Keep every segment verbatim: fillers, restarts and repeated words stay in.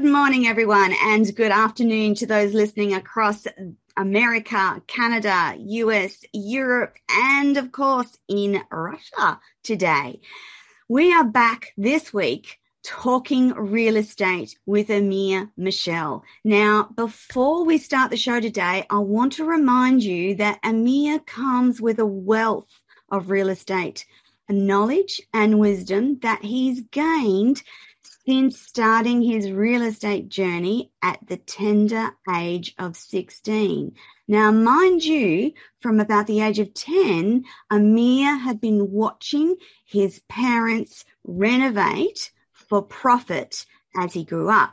morning, everyone, and good afternoon to those listening across America, Canada, U S, Europe, and of course in Russia today. We are back this week talking real estate with Amir Michel. Now, before we start the show today, I want to remind you that Amir comes with a wealth of real estate knowledge and wisdom that he's gained since starting his real estate journey at the tender age of sixteen. Now, mind you, from about the age of ten, Amir had been watching his parents renovate for profit as he grew up.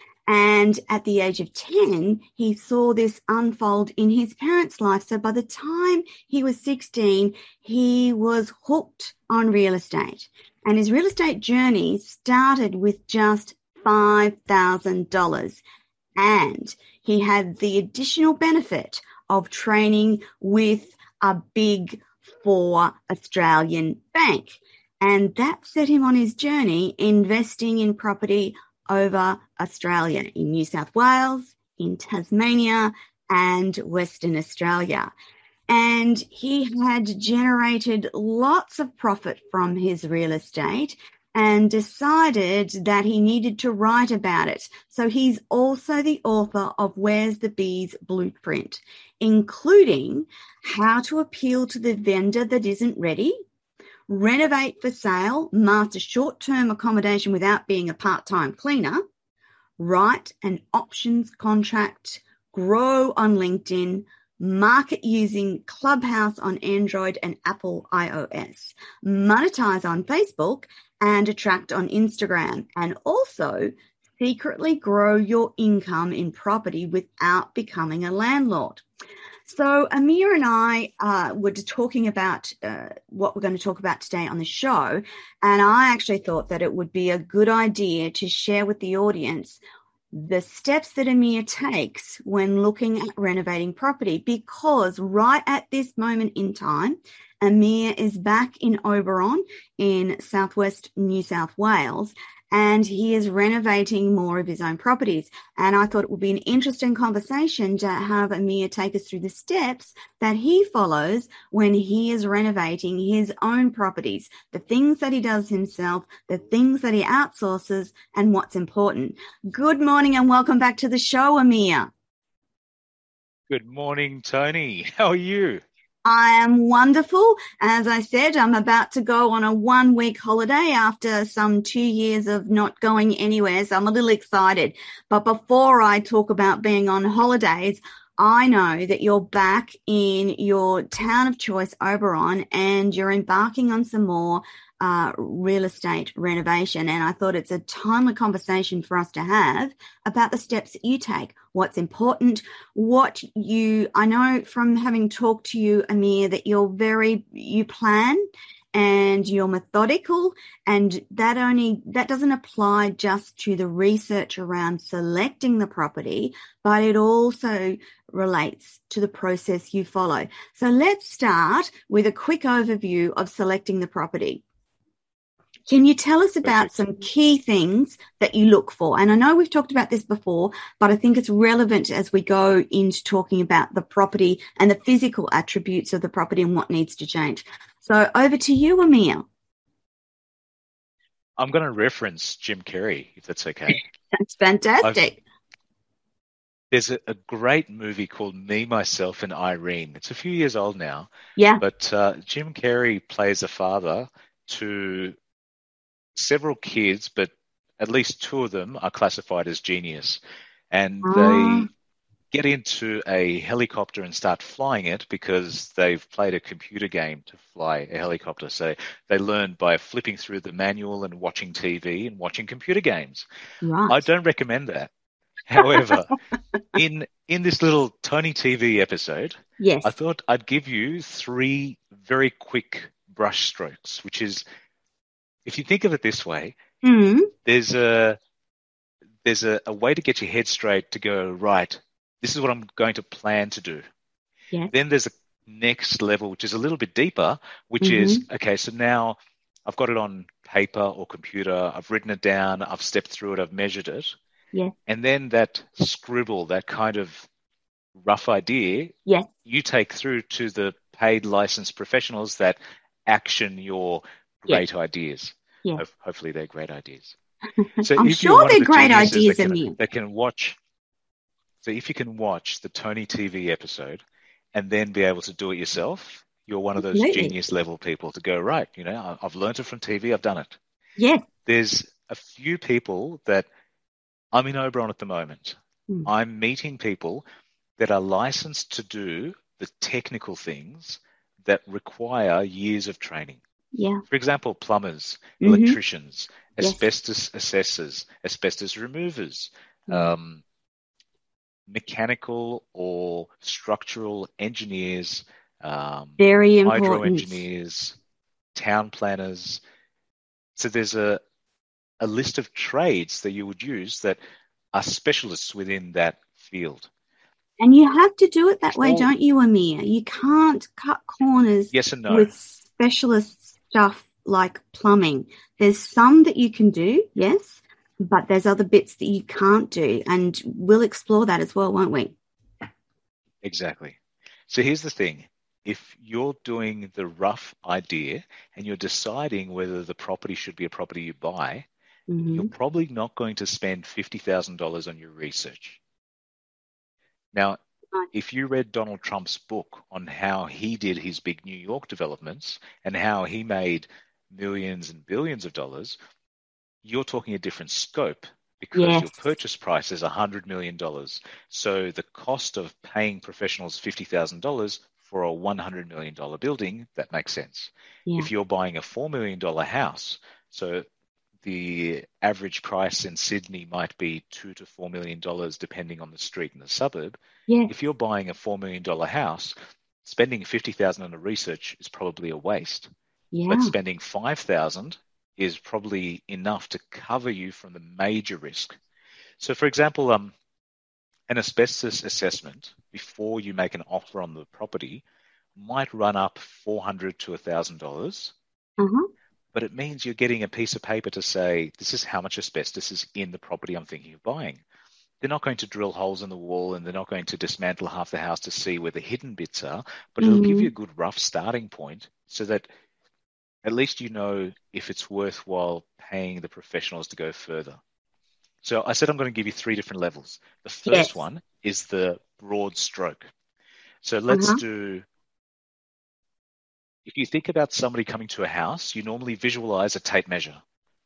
And at the age of ten, he saw this unfold in his parents' life. So by the time he was sixteen, he was hooked on real estate. And his real estate journey started with just five thousand dollars. And he had the additional benefit of training with a big four Australian bank. And that set him on his journey investing in property over Australia, in New South Wales, in Tasmania, and Western Australia. And he had generated lots of profit from his real estate and decided that he needed to write about it. So he's also the author of Where's the Bees Blueprint, including how to appeal to the vendor that isn't ready, renovate for sale, master short-term accommodation without being a part-time cleaner, write an options contract, grow on LinkedIn, market using Clubhouse on Android and Apple iOS, monetize on Facebook and attract on Instagram, and also secretly grow your income in property without becoming a landlord. So Amir and I uh, were talking about uh, what we're going to talk about today on the show, and I actually thought that it would be a good idea to share with the audience the steps that Amir takes when looking at renovating property, because right at this moment in time, Amir is back in Oberon in southwest New South Wales, and he is renovating more of his own properties. And I thought it would be an interesting conversation to have Amir take us through the steps that he follows when he is renovating his own properties, the things that he does himself, the things that he outsources, and what's important. Good morning and welcome back to the show, Amir. Good morning, Tony. How are you? I am wonderful. As I said, I'm about to go on a one-week holiday after some two years of not going anywhere, so I'm a little excited. But before I talk about being on holidays, I know that you're back in your town of choice, Oberon, and you're embarking on some more uh, real estate renovation. And I thought it's a timely conversation for us to have about the steps that you take, what's important, what you, I know from having talked to you, Amir, that you're very, you plan and you're methodical, and that only, that doesn't apply just to the research around selecting the property, but it also relates to the process you follow. So let's start with a quick overview of selecting the property. Can you tell us about some key things that you look for? And I know we've talked about this before, but I think it's relevant as we go into talking about the property and the physical attributes of the property and what needs to change. So over to you, Amir. I'm going to reference Jim Carrey, if that's okay. That's fantastic. I've, there's a, a great movie called Me, Myself, and Irene. It's a few years old now. Yeah. But uh, Jim Carrey plays a father to several kids, but at least two of them are classified as genius. And Ah. they get into a helicopter and start flying it because they've played a computer game to fly a helicopter. So they learn by flipping through the manual and watching T V and watching computer games. Right. I don't recommend that. However, in in this little Tony T V episode, Yes. I thought I'd give you three very quick brush strokes, which is, if you think of it this way, Mm. there's a there's a, a way to get your head straight to go, right, this is what I'm going to plan to do. Yes. Then there's a next level, which is a little bit deeper, which Mhm. is, okay, so now I've got it on paper or computer, I've written it down, I've stepped through it, I've measured it. Yes. And then that scribble, that kind of rough idea, Yes. you take through to the paid licensed professionals that action your great Yes. ideas. Yes. Ho- Hopefully they're great ideas. So I'm if you're sure one of they're the great geniuses that ideas, can Emil. that can watch, so if you can watch the Tony T V episode and then be able to do it yourself, you're one of those Absolutely. genius level people to go, right, you know, I- I've learned it from T V, I've done it. Yes. There's a few people that I'm in Oberon at the moment. Mm. I'm meeting people that are licensed to do the technical things that require years of training. Yeah. For example, plumbers, Mm-hmm. electricians, Yes. asbestos assessors, asbestos removers, Yeah. um, mechanical or structural engineers, um, Very hydro important. engineers, town planners. So there's a, a list of trades that you would use that are specialists within that field. And you have to do it that way, Before- don't you, Amir? You can't cut corners Yes and no. with specialist stuff like plumbing. There's some that you can do, yes, but there's other bits that you can't do. And we'll explore that as well, won't we? Exactly. So here's the thing. If you're doing the rough idea and you're deciding whether the property should be a property you buy, Mm-hmm. you're probably not going to spend fifty thousand dollars on your research. Now, Right. if you read Donald Trump's book on how he did his big New York developments and how he made millions and billions of dollars, you're talking a different scope because Yes. your purchase price is one hundred million dollars. So the cost of paying professionals fifty thousand dollars for a one hundred million dollars building, that makes sense. Yeah. If you're buying a four million dollars house, so the average price in Sydney might be two to four million dollars, depending on the street and the suburb. Yes. If you're buying a four million dollars house, spending fifty thousand dollars on a research is probably a waste. Yeah. But spending five thousand dollars is probably enough to cover you from the major risk. So, for example, um, an asbestos assessment before you make an offer on the property might run up four hundred dollars to one thousand dollars. Uh-huh. But it means you're getting a piece of paper to say, this is how much asbestos is in the property I'm thinking of buying. They're not going to drill holes in the wall and they're not going to dismantle half the house to see where the hidden bits are, but it'll give Mhm. you a good rough starting point so that at least you know if it's worthwhile paying the professionals to go further. So I said I'm going to give you three different levels. The first Yes. one is the broad stroke. So let's Uh-huh. do, if you think about somebody coming to a house, you normally visualize a tape measure,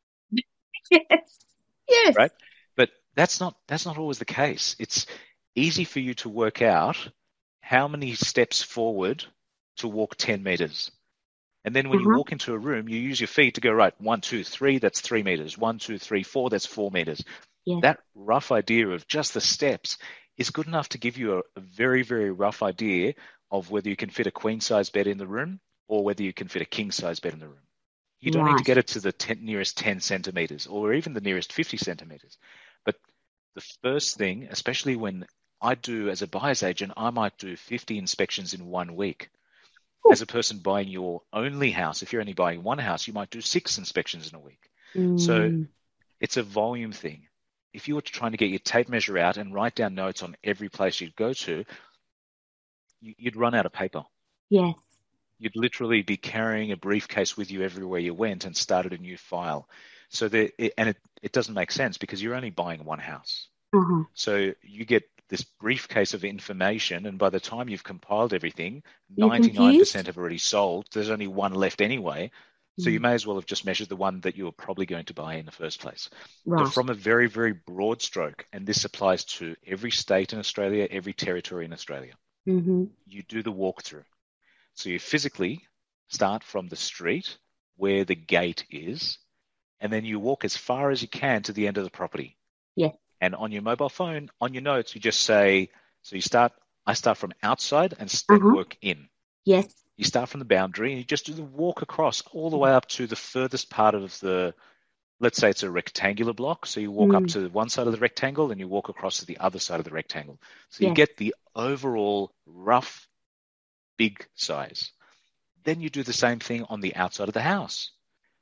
Yes. Yes. right? But that's not that's not always the case. It's easy for you to work out how many steps forward to walk ten meters. And then when you Uh-huh. walk into a room, you use your feet to go, right, one, two, three, that's three meters. One, two, three, four, that's four meters. Yes. That rough idea of just the steps is good enough to give you a, a very, very rough idea of whether you can fit a queen size bed in the room or whether you can fit a king size bed in the room. You don't need to Right. get it to the ten, nearest ten centimeters or even the nearest fifty centimeters. But the first thing, especially when I do as a buyer's agent, I might do fifty inspections in one week. Ooh. As a person buying your only house, if you're only buying one house, you might do six inspections in a week. So Mm. it's a volume thing. If you were trying to get your tape measure out and write down notes on every place you'd go to, you- you'd run out of paper. Yes. You'd literally be carrying a briefcase with you everywhere you went and started a new file. So there, it, and it, it doesn't make sense because you're only buying one house. Uh-huh. So you get this briefcase of information, and by the time you've compiled everything, You're ninety-nine confused? percent have already sold. There's only one left anyway. So you Mm. may as well have just measured the one that you were probably going to buy in the first place. So Right. from a very, very broad stroke, and this applies to every state in Australia, every territory in Australia, Mm-hmm. you do the walkthrough. So you physically start from the street where the gate is, and then you walk as far as you can to the end of the property. Yes. And on your mobile phone, on your notes, you just say, so you start, I start from outside and then Uh-huh. work in. Yes. You start from the boundary and you just do the walk across all the way up to the furthest part of the, let's say it's a rectangular block. So you walk up Mm. to one side of the rectangle and you walk across to the other side of the rectangle. So you Yes. get the overall rough, big size. Then you do the same thing on the outside of the house.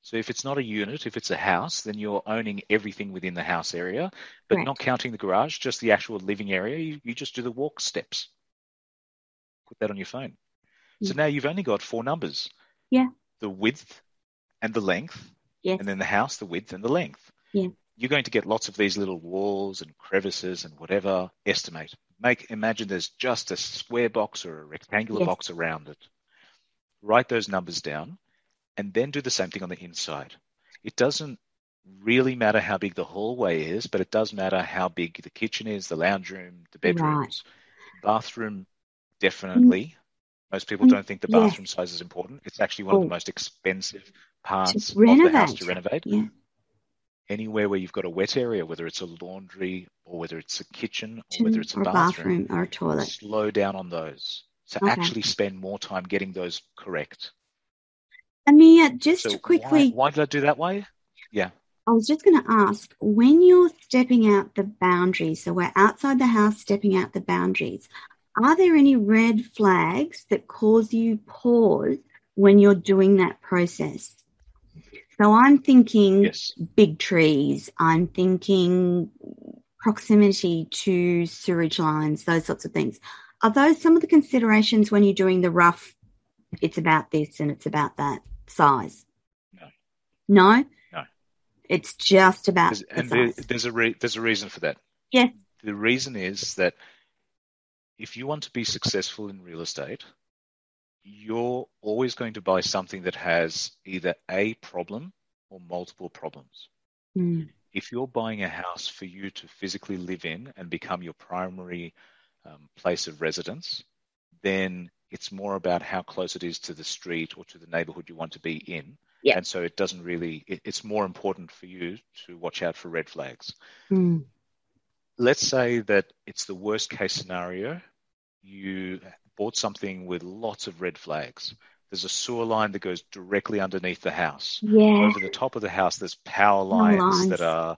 So if it's not a unit, if it's a house, then you're owning everything within the house area, but Correct. not counting the garage, just the actual living area. You, you just do the walk steps. Put that on your phone. So Mm. now you've only got four numbers. Yeah. The width and the length, Yes. and then the house, the width and the length. Yeah. You're going to get lots of these little walls and crevices and whatever. Estimate. Make imagine there's just a square box or a rectangular Yes. box around it. Write those numbers down, and then do the same thing on the inside. It doesn't really matter how big the hallway is, but it does matter how big the kitchen is, the lounge room, the bedrooms, right. Bathroom, definitely. Mm. Most people don't think the bathroom yes. size is important. It's actually one oh. of the most expensive parts of the house to renovate. Yeah. Anywhere where you've got a wet area, whether it's a laundry or whether it's a kitchen or whether it's a or bathroom, bathroom or a toilet, slow down on those. So okay. actually spend more time getting those correct. Amir, just so quickly. Why, why did I do that way? Yeah. I was just going to ask, when you're stepping out the boundaries, so we're outside the house stepping out the boundaries, are there any red flags that cause you pause when you're doing that process? So I'm thinking yes. big trees, I'm thinking proximity to sewage lines, those sorts of things. Are those some of the considerations when you're doing the rough, it's about this and it's about that size? No. No? No. It's just about there's, the and size. There, there's, a re- there's a reason for that. Yes. The reason is that if you want to be successful in real estate, you're always going to buy something that has either a problem or multiple problems. Mm. If you're buying a house for you to physically live in and become your primary um, place of residence, then it's more about how close it is to the street or to the neighborhood you want to be in. Yeah. And so it doesn't really, it, it's more important for you to watch out for red flags. Mm. Let's say that it's the worst case scenario. You bought something with lots of red flags. There's a sewer line that goes directly underneath the house. Yeah. Over the top of the house, there's power lines, lines that are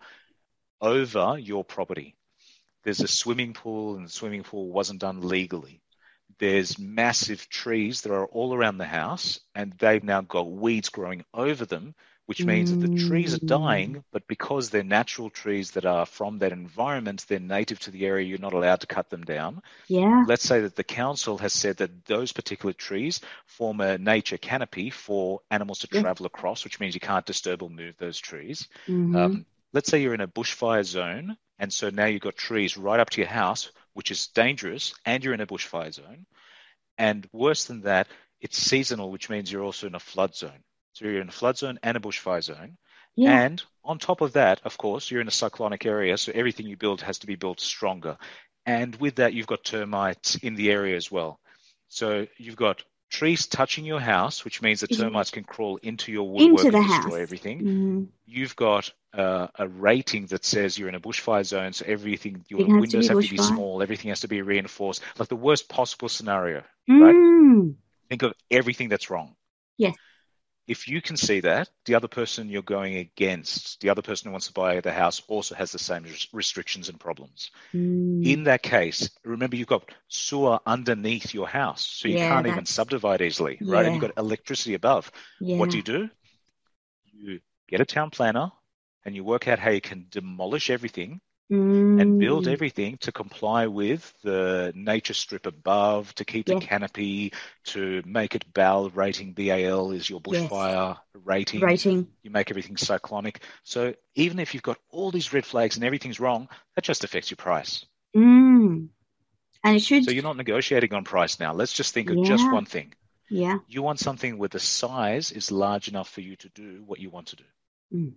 over your property. There's a swimming pool, and the swimming pool wasn't done legally. There's massive trees that are all around the house, and they've now got weeds growing over them, which means mm. that the trees are dying, but because they're natural trees that are from that environment, they're native to the area, you're not allowed to cut them down. Yeah. Let's say that the council has said that those particular trees form a nature canopy for animals to yes. travel across, which means you can't disturb or move those trees. Mm-hmm. Um, let's say you're in a bushfire zone, and so now you've got trees right up to your house, which is dangerous, and you're in a bushfire zone. And worse than that, it's seasonal, which means you're also in a flood zone. So you're in a flood zone and a bushfire zone. Yeah. And on top of that, of course, you're in a cyclonic area, so everything you build has to be built stronger. And with that, you've got termites in the area as well. So you've got trees touching your house, which means the termites can crawl into your woodwork into the and house. destroy everything. Mm-hmm. You've got uh, a rating that says you're in a bushfire zone, so everything, your it windows to have bushfire. to be small, everything has to be reinforced, like the worst possible scenario, mm. right? Think of everything that's wrong. Yes. If you can see that, the other person you're going against, the other person who wants to buy the house also has the same restrictions and problems. Mm. In that case, remember you've got sewer underneath your house, so you yeah, can't that's... even subdivide easily, right? Yeah. And you've got electricity above. Yeah. What do you do? You get a town planner and you work out how you can demolish everything mm. and build everything to comply with the nature strip above, to keep yes. the canopy, to make it B A L rating. B A L is your bushfire yes. rating. rating. You make everything cyclonic. So even if you've got all these red flags and everything's wrong, that just affects your price. Mm. And it should. So you're not negotiating on price now. Let's just think of yeah. just one thing. Yeah. You want something where the size is large enough for you to do what you want to do. Mm.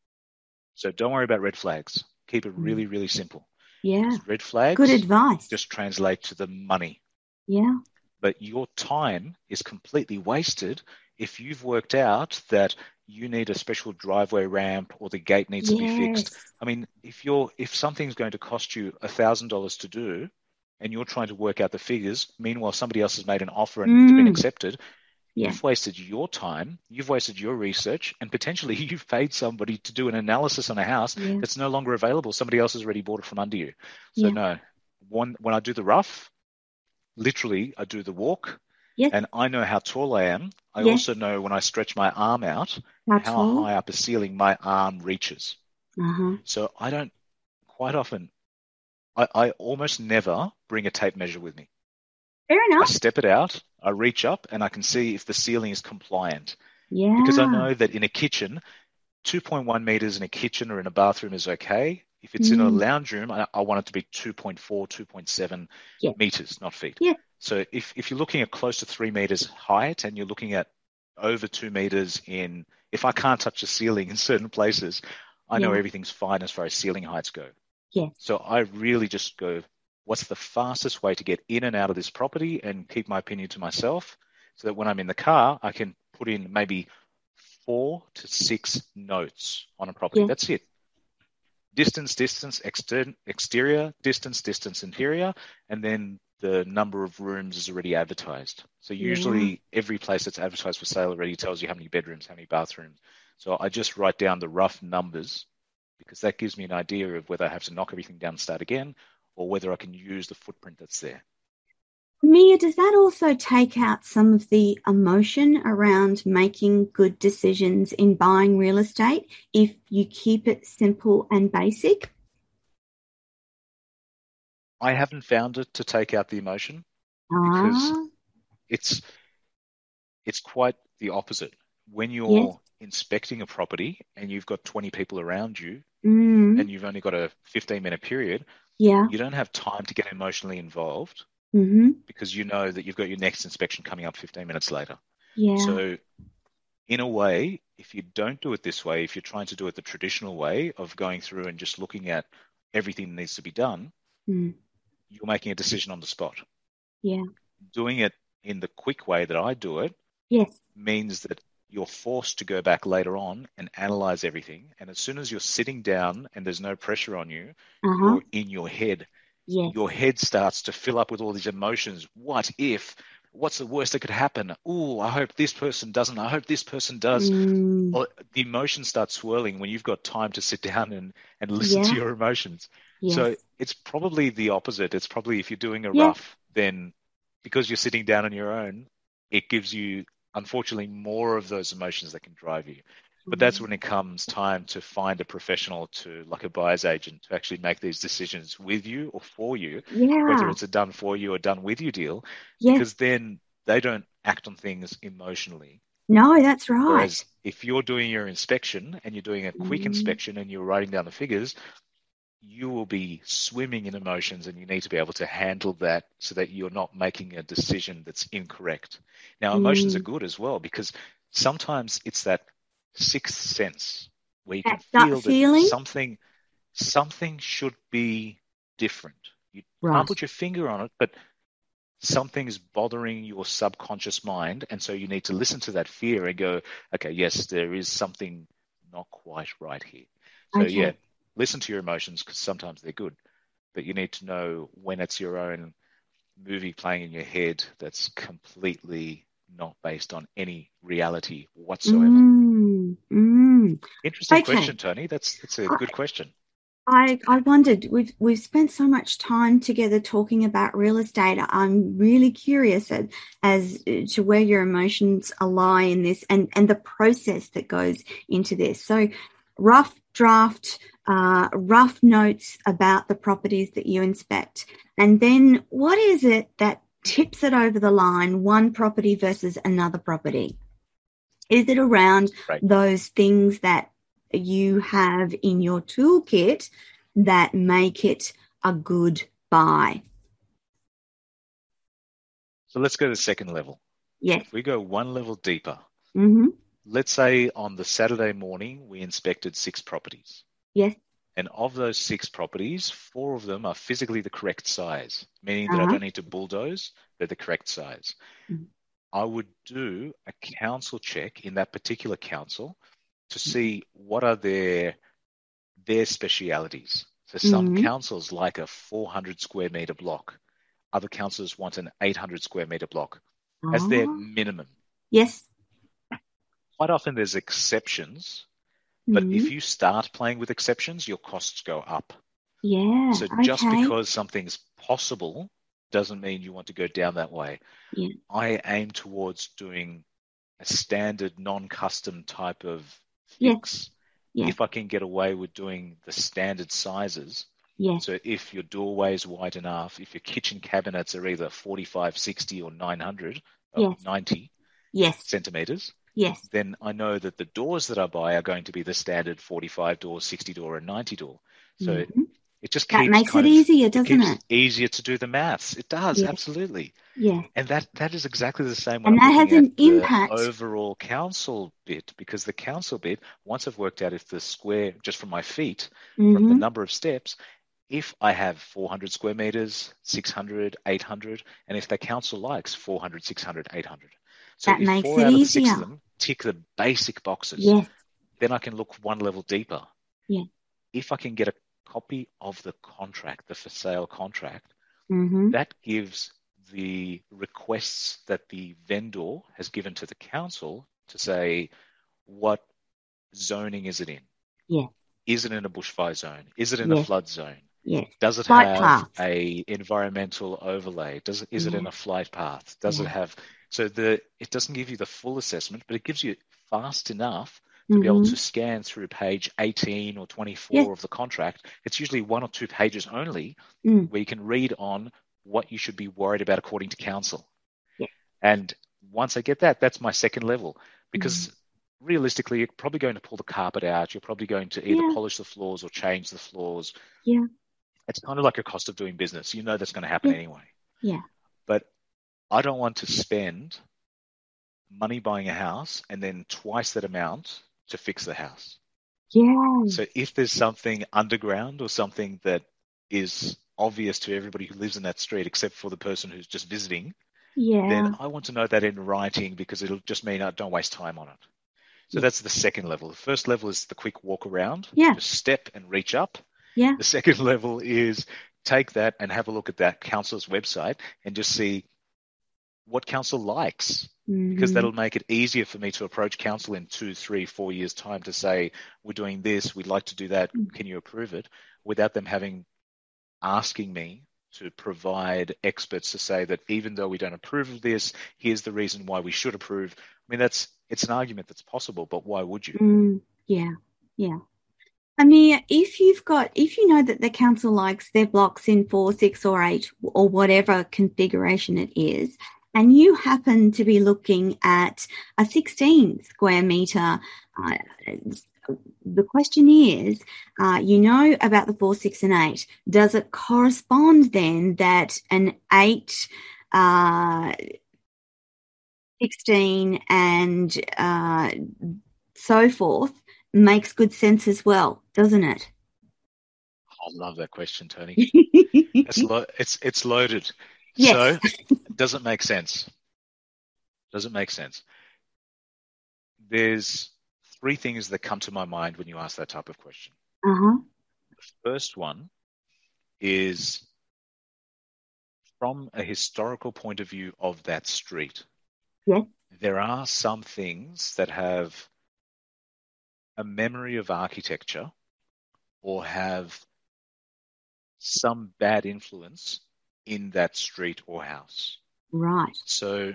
So don't worry about red flags. Keep it really, really simple. Yeah. Because red flags Good advice. just translate to the money. Yeah. But your time is completely wasted if you've worked out that you need a special driveway ramp or the gate needs yes. to be fixed. I mean, if you're if something's going to cost you a thousand dollars to do and you're trying to work out the figures, meanwhile somebody else has made an offer and mm. it's been accepted, yeah. you've wasted your time, you've wasted your research, and potentially you've paid somebody to do an analysis on a house yeah. that's no longer available. Somebody else has already bought it from under you. So yeah. no, one, when I do the rough, literally I do the walk, yes. and I know how tall I am. I Yes. also know when I stretch my arm out, How how tall? high up a ceiling my arm reaches. Uh-huh. So I don't quite often, I, I almost never bring a tape measure with me. Fair I enough. step it out, I reach up, and I can see if the ceiling is compliant. Because I Yeah. know that in a kitchen, two point one meters in a kitchen or in a bathroom is okay. If it's in a Mm. lounge room, I, I want it to be two point four, two point seven Yeah. meters, not feet. Yeah. So if, if you're looking at close to three meters height and you're looking at over two meters in, if I can't touch the ceiling in certain places, I know Yeah. everything's fine as far as ceiling heights go. Yes. So I really just go, what's the fastest way to get in and out of this property and keep my opinion to myself so that when I'm in the car, I can put in maybe four to six notes on a property. Yes. That's it. Distance, distance, exter- exterior, distance, distance, interior, and then the number of rooms is already advertised. So usually Yeah. every place that's advertised for sale already tells you how many bedrooms, how many bathrooms. So I just write down the rough numbers because that gives me an idea of whether I have to knock everything down and start again or whether I can use the footprint that's there. Mia, does that also take out some of the emotion around making good decisions in buying real estate if you keep it simple and basic? I haven't found it to take out the emotion because Ah, it's it's quite the opposite. When yes. you're inspecting a property and you've got twenty people around you Mm, and you've only got a fifteen minute period, yeah. you don't have time to get emotionally involved Mm-hmm. because you know that you've got your next inspection coming up fifteen minutes later. Yeah. So in a way, if you don't do it this way, if you're trying to do it the traditional way of going through and just looking at everything that needs to be done, Mm, you're making a decision on the spot. yeah. Doing it in the quick way that I do it Yes. means that you're forced to go back later on and analyze everything. And as soon as you're sitting down and there's no pressure on you, Uh-huh. you're in your head. Yes. Your head starts to fill up with all these emotions. What if? What's the worst that could happen? Oh, I hope this person doesn't. I hope this person does. Mm, Or the emotions start swirling when you've got time to sit down and, and listen yeah. to your emotions. Yes. So it's probably the opposite. It's probably if you're doing a Yeah. rough, then because you're sitting down on your own, it gives you, unfortunately, more of those emotions that can drive you. But that's when it comes time to find a professional to, like a buyer's agent, to actually make these decisions with you or for you, whether Yeah. it's a done for you or done with you deal, Yes. because then they don't act on things emotionally. No, that's right. Whereas if you're doing your inspection and you're doing a quick Mm, inspection and you're writing down the figures, you will be swimming in emotions and you need to be able to handle that so that you're not making a decision that's incorrect. Now, emotions are mm. good as well because sometimes it's that sixth sense where you can That gut feel that feeling? something something should be different. You can't Right. put your finger on it, but something's bothering your subconscious mind, and so you need to listen to that fear and go, okay, yes, there is something not quite right here. So yeah, Okay. listen to your emotions because sometimes they're good, but you need to know when it's your own movie playing in your head that's completely not based on any reality whatsoever. Mm, mm. Interesting Okay. question, Tony. That's that's a I, good question. I I wondered, we've we've spent so much time together talking about real estate. I'm really curious as, as to where your emotions lie in this and, and the process that goes into this. So rough draft, uh, rough notes about the properties that you inspect. And then what is it that tips it over the line, one property versus another property? Is it around Right. those things that you have in your toolkit that make it a good buy? So let's go to the second level. Yes. If we go one level deeper, Mm-hmm. let's say on the Saturday morning, we inspected six properties. Yes. And of those six properties, four of them are physically the correct size, meaning that I Uh-huh. don't need to bulldoze, they're the correct size. Mhm. I would do a council check in that particular council to see what are their their specialities. So some Mm-hmm. councils like a four hundred square meter block. Other councils want an eight hundred square meter block as their Oh, minimum. yes. Quite often there's exceptions, but Mm-hmm. if you start playing with exceptions, your costs go up. Yeah. So just Okay. because something's possible doesn't mean you want to go down that way. Yeah. I aim towards doing a standard non-custom type of Yes. fix, Yes. if I can get away with doing the standard sizes, Yes. so if your doorway is wide enough, if your kitchen cabinets are either forty-five, sixty or nine hundred, or Yes. ninety Yes. centimeters, Yes. then I know that the doors that I buy are going to be the standard forty-five door, sixty door and ninety door. So Mm-hmm. it just That keeps makes kind it of, easier, it doesn't keeps it? easier to do the maths. It does, Yes. absolutely. Yes. And that, that is exactly the same when And I'm that has looking at an the impact. overall council bit, because the council bit, once I've worked out if the square, just from my feet, from the Mm-hmm. number of steps, if I have four hundred square meters, six hundred, eight hundred, and if the council likes four hundred, six hundred, eight hundred. So That if makes four it out of the six of easier. them tick the basic boxes, Yes. then I can look one level deeper. Yeah. If I can get a copy of the contract, the for sale contract, Mm-hmm. that gives the requests that the vendor has given to the council to say, what zoning is it in? Yes. Is it in a bushfire zone? Is it in a Yes. flood zone? Yes. Does it Flight have path. a environmental overlay? Does it, is it in Yeah. a flight path? Does it Yeah. have, so the, it doesn't give you the full assessment, but it gives you fast enough to be able Mm-hmm. to scan through page eighteen or twenty-four Yes. of the contract. It's usually one or two pages only Mm. where you can read on what you should be worried about according to council. Yeah. And once I get that, that's my second level, because Mm. realistically, you're probably going to pull the carpet out. You're probably going to either Yeah. polish the floors or change the floors. Yeah. It's kind of like a cost of doing business. You know that's going to happen Yeah. anyway. Yeah. But I don't want to spend money buying a house and then twice that amount to fix the house. Yeah. So if there's something underground or something that is obvious to everybody who lives in that street except for the person who's just visiting, Yeah. then I want to know that in writing, because it'll just mean I don't waste time on it. So Yeah. that's the second level. The first level is the quick walk around, Yeah. just step and reach up. Yeah. The second level is take that and have a look at that council's website and just see what council likes, because Mm-hmm. that'll make it easier for me to approach council in two, three, four years' time to say, we're doing this, we'd like to do that, can you approve it, without them having asking me to provide experts to say that even though we don't approve of this, here's the reason why we should approve. I mean, that's it's an argument that's possible, but why would you? Mm. Yeah. Yeah. I mean, if you've got, if you know that the council likes their blocks in four, six, or eight, or whatever configuration it is, and you happen to be looking at a sixteen square meter, uh, the question is, uh, you know about the four, six, and eight. Does it correspond then that an eight, uh, sixteen, and uh, so forth makes good sense as well, doesn't it? I love that question, Tony. It's lo- it's it's loaded. Yes. So, does it make sense? Does it make sense? There's three things that come to my mind when you ask that type of question. Uh-huh. The first one is from a historical point of view of that street. Yes. There are some things that have a memory of architecture or have some bad influence in that street or house. Right. So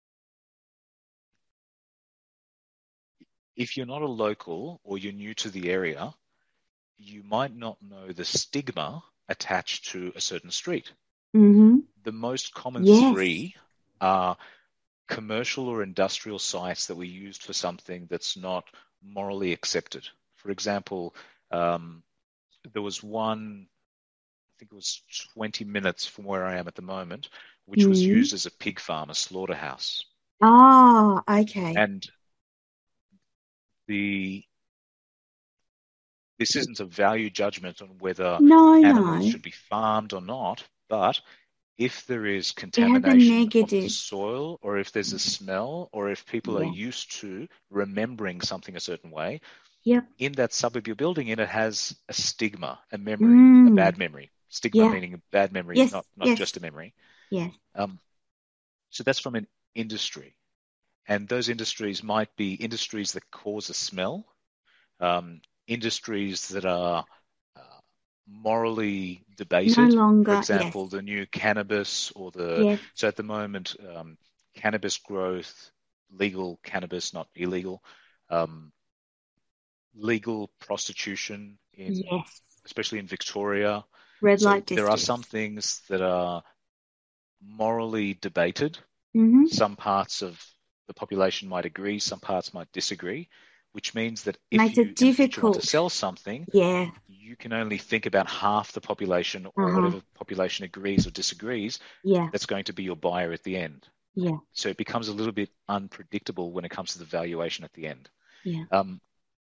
if you're not a local or you're new to the area, you might not know the stigma attached to a certain street. Mm-hmm. The most common Yes. three are commercial or industrial sites that were used for something that's not morally accepted. For example, um, there was one, I think it was twenty minutes from where I am at the moment, which Mm. was used as a pig farm, a slaughterhouse. Oh, okay. And the this isn't a value judgment on whether No, animals no. should be farmed or not, but if there is It has a contamination of the negative. soil, or if there's a smell, or if people Yeah. are used to remembering something a certain way, Yep. in that suburb you're building in, it has a stigma, a memory, a Mm. bad memory. Stigma Yeah. meaning a bad memory, Yes. not, not Yes. just a memory. Yes. Um, so that's from an industry. And those industries might be industries that cause a smell, um, industries that are uh, morally No debated. For longer. example, Yes. the new cannabis or the, Yes. so at the moment, um, cannabis growth legal cannabis, not illegal, um, legal prostitution in, Yes. especially in Victoria. Red So light there are districts. some things that are morally debated. Mm-hmm. Some parts of the population might agree, some parts might disagree, which means that if Makes you it in the future want to difficult. sell something, Yeah. you can only think about half the population or Uh-huh. whatever population agrees or disagrees. Yeah. That's going to be your buyer at the end. Yeah. So it becomes a little bit unpredictable when it comes to the valuation at the end. Yeah. Um,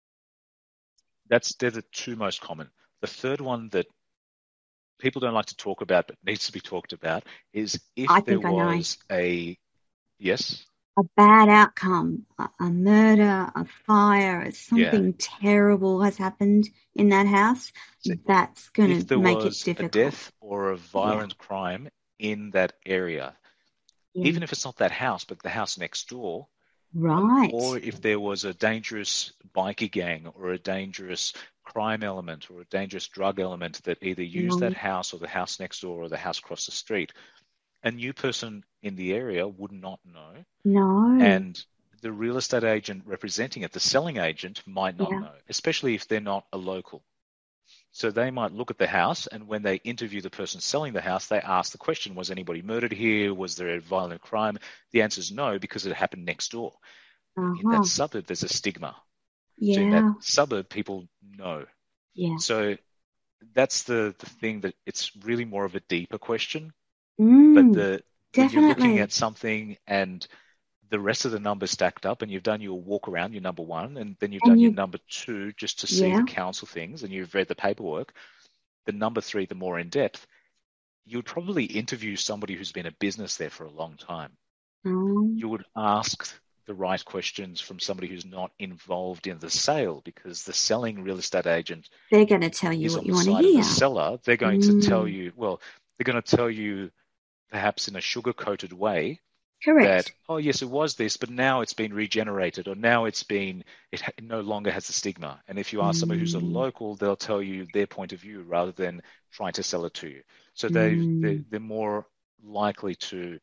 that's they're the two most common. The third one that people don't like to talk about but needs to be talked about is if I there think I know. was a yes, A bad outcome, a, a murder, a fire, yeah. something terrible has happened in that house. So That's going if to there make it was a difficult. death or a Yeah. violent crime in that area, Yeah. even if it's not that house, but the house next door, um, Right. or if there was a dangerous bikie gang or a dangerous crime element or a dangerous drug element that either used No. that house or the house next door or the house across the street, a new person in the area would not know. No. And the real estate agent representing it, the selling agent, might not Yeah. know, especially if they're not a local. So they might look at the house, and when they interview the person selling the house, they ask the question, was anybody murdered here? Was there a violent crime? The answer is no, because it happened next door. In Uh-huh. that suburb, there's a stigma. So in that Yeah. suburb, people know. Yeah. So that's the, the thing, that it's really more of a deeper question. Mm, but the when you're looking definitely. at something and the rest of the numbers stacked up, and you've done your walk around, your number one, and then you've And done your you, number two just to see yeah. the council things, and you've read the paperwork, the number three, the more in depth, you would probably interview somebody who's been a business there for a long time. Um, You would ask the right questions from somebody who's not involved in the sale, because the selling real estate agent they're going to tell you is what on you the want to side of the hear. seller. They're going to tell Mm, you, well, they're going to tell you perhaps in a sugar-coated way correct. that, oh yes, it was this, but now it's been regenerated, or now it's been, it ha- no longer has the stigma. And if you ask somebody who's a Mm, local, they'll tell you their point of view rather than trying to sell it to you. So they they mm. they're more likely to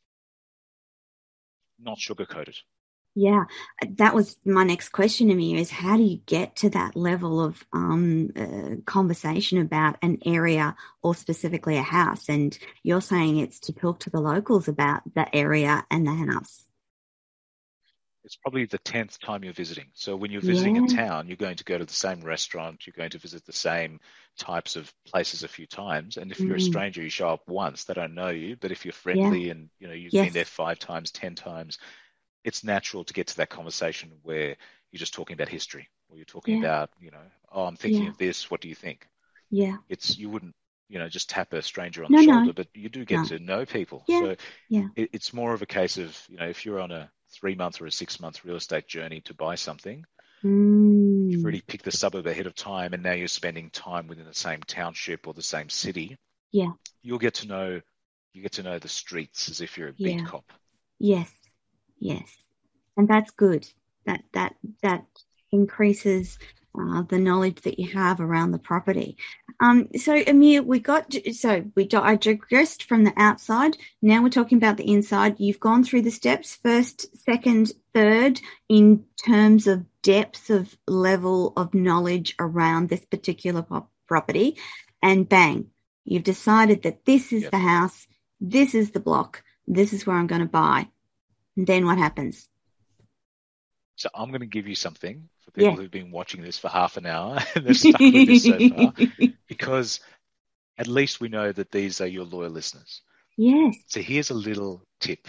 not sugarcoat it. Yeah, that was my next question to me is how do you get to that level of um, uh, conversation about an area or specifically a house? And you're saying it's to talk to the locals about the area and the house. It's probably the tenth time you're visiting. So when you're visiting a Yeah, town, you're going to go to the same restaurant, you're going to visit the same types of places a few times. And if you're a mm, stranger, you show up once, they don't know you. But if you're yeah, friendly and you know you've been yes, there five times, ten times, it's natural to get to that conversation where you're just talking about history, or you're talking yeah, about, you know, oh, I'm thinking yeah, of this. What do you think? yeah. It's you wouldn't, you know, just tap a stranger on the No, no, shoulder, but you do get no. to know people. Yeah, So yeah. it, it's more of a case of, you know, if you're on a three month or a six month real estate journey to buy something, you've Mm, already picked the suburb ahead of time, and now you're spending time within the same township or the same city. yeah, You'll get to know, you get to know the streets as if you're a beat yeah, cop. yes, yes. And that's good. That that that increases uh, the knowledge that you have around the property. Um, so Amir, we got so we I digressed from the outside. Now we're talking about the inside. You've gone through the steps, first, second, third, in terms of depth of level of knowledge around this particular pop- property, and bang, you've decided that this is Yep. the house, this is the block, this is where I'm going to buy. And then what happens? So I'm going to give you something for people Yes. who've been watching this for half an hour and they're stuck with this so far, because at least we know that these are your loyal listeners. Yes. So here's a little tip.